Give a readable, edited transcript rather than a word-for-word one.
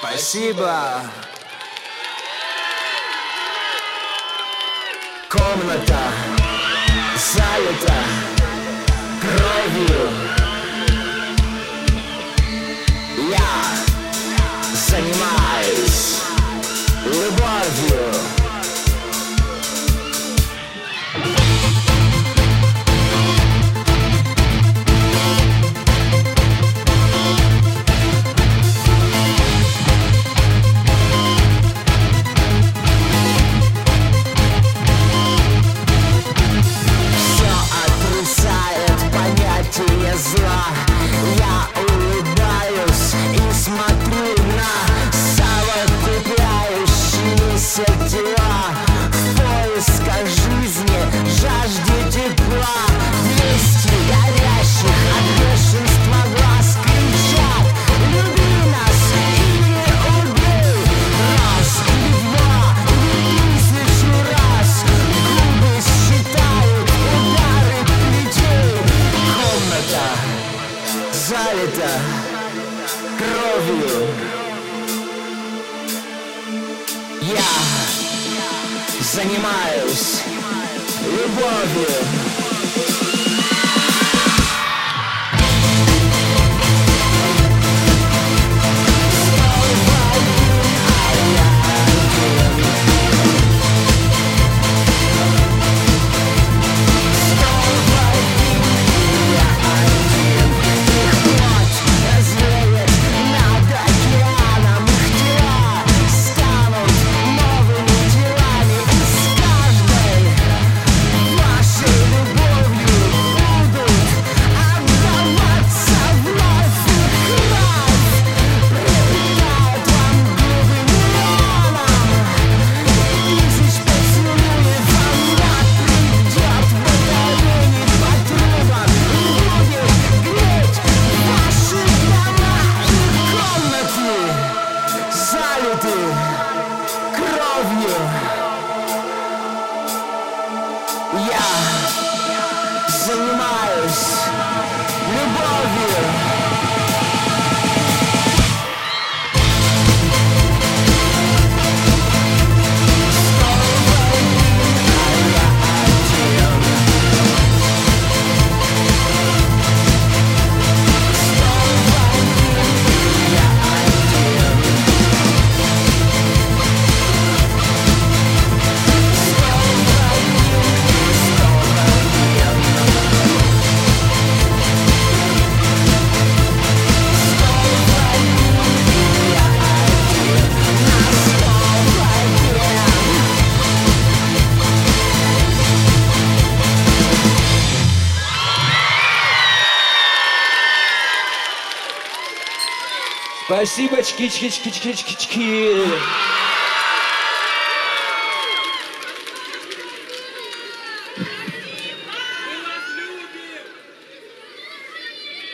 Спасибо. Комната залита кровью. Я занимаюсь любовью. Зла. Я улыбаюсь и смотрю на совокупляющиеся тела в поисках жизни, жажде тепла. 200 горящих от бешенства глаз кричат: люби нас или убей. Раз или два или тысячу раз губы считают удары плетей. Комната залита кровью. Я занимаюсь любовью. Я занимаюсь любовью. Спасибо, чки-чки-чки-чки-чки-чки.